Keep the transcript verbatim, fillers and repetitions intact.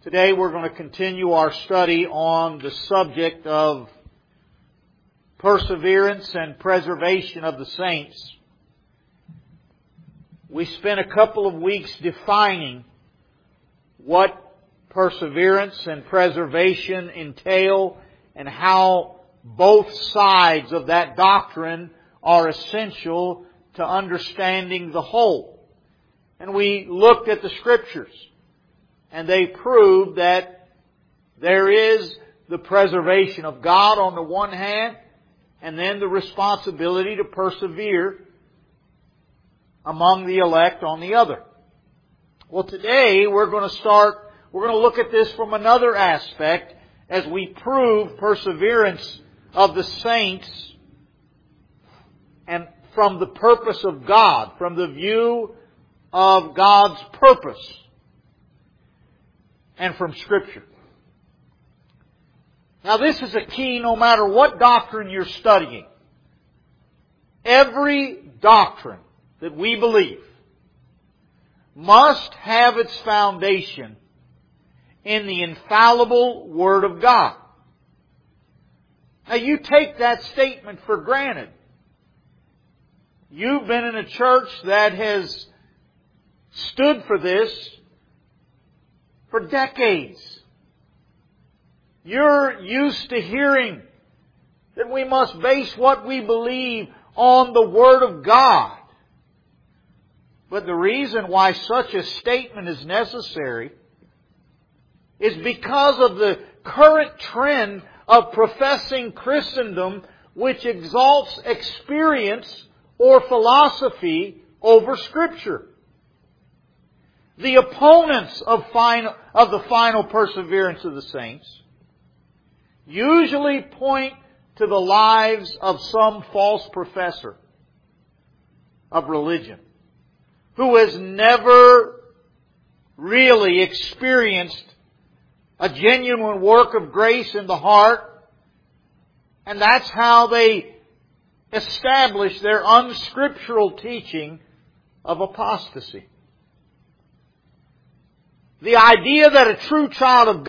Today we're going to continue our study on the subject of perseverance and preservation of the saints. We spent a couple of weeks defining what perseverance and preservation entail and how both sides of that doctrine are essential to understanding the whole. And we looked at the Scriptures, and they prove that there is the preservation of God on the one hand, and then the responsibility to persevere among the elect on the other. Well, today we're going to start, we're going to look at this from another aspect as we prove perseverance of the saints and from the purpose of God, from the view of God's purpose, and from Scripture. Now this is a key no matter what doctrine you're studying. Every doctrine that we believe must have its foundation in the infallible Word of God. Now you take that statement for granted. You've been in a church that has stood for this for decades. You're used to hearing that we must base what we believe on the Word of God. But the reason why such a statement is necessary is because of the current trend of professing Christendom, which exalts experience or philosophy over Scripture. The opponents of, final, of the final perseverance of the saints usually point to the lives of some false professor of religion who has never really experienced a genuine work of grace in the heart, and that's how they establish their unscriptural teaching of apostasy. The idea that a true child of